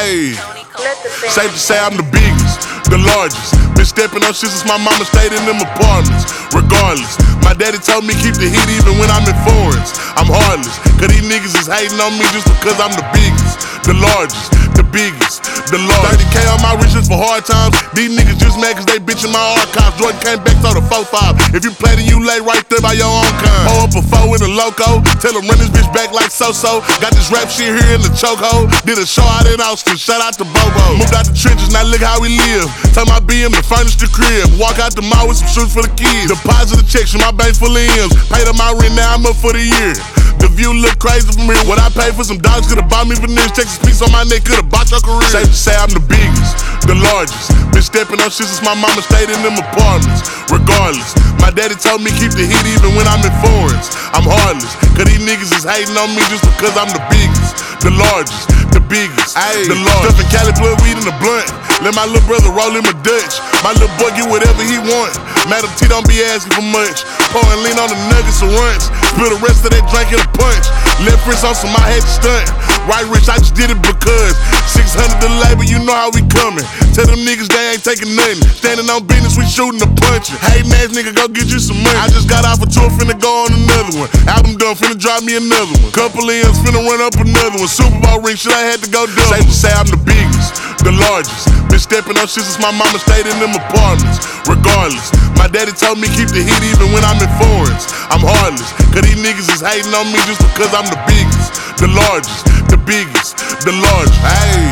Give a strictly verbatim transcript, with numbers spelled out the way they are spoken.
Ayy, safe to say I'm the biggest, the largest. Been stepping on shit since my mama stayed in them apartments. Regardless, my daddy told me keep the heat even when I'm in foreigns. I'm heartless, cause these niggas is hating on me just because I'm the biggest, the largest, the biggest, the largest. thirty K on my riches for hard times. These niggas just mad cause they bitchin' my archives. Jordan came back, told the four five. If you play, then you lay right there by your own kind. Pull up a four in a loco, tell them run this bitch back like so-so. Got this rap shit here in the chokehold. Did a show out in Austin, shout out to Bobo. Moved out the trenches, now look how we live. Tell my B M to furnish the crib. Walk out the mall with some shoes for the kids. Deposit the checks from my bank full of M's. Paid up my rent, now I'm up for the year. The view look crazy from here. What I paid for some dogs could've bought me veneers. Texas piece on my neck could've bought your career. Safe to say I'm the biggest, the largest. Been stepping on shit since my mama stayed in them apartments. Regardless, my daddy told me keep the heat even when I'm in foreigns. I'm heartless, cause these niggas is hating on me just because I'm the biggest, the largest, the biggest, Ayy, the largest. Stuffing Cali blood weed in the blunt. Let my little brother roll him a Dutch. My little boy get whatever he want. Madam T don't be asking for much. Pouring lean on the nuggets and runts. Spill the rest of that drink in a punch. Left wrist on some, I had to stunt. Right rich, I just did it because six hundred the labor, you know how we coming. Tell them niggas they ain't taking nothing. Standing on business, we shooting and punching. Hating ass nigga, go get you some money. I just got off a tour, finna go on another one. Album done, finna drop me another one. Couple M's, finna run up another one. Super Bowl ring, shit, I had to go double. Safe to say I'm the biggest, the largest. Been stepping on shit since my mama stayed in them apartments. Regardless, my daddy told me keep the heat even when I'm in foreigns. I'm heartless, cause these niggas is hating on me just because I'm the biggest, the largest, the biggest, the largest. Ayy.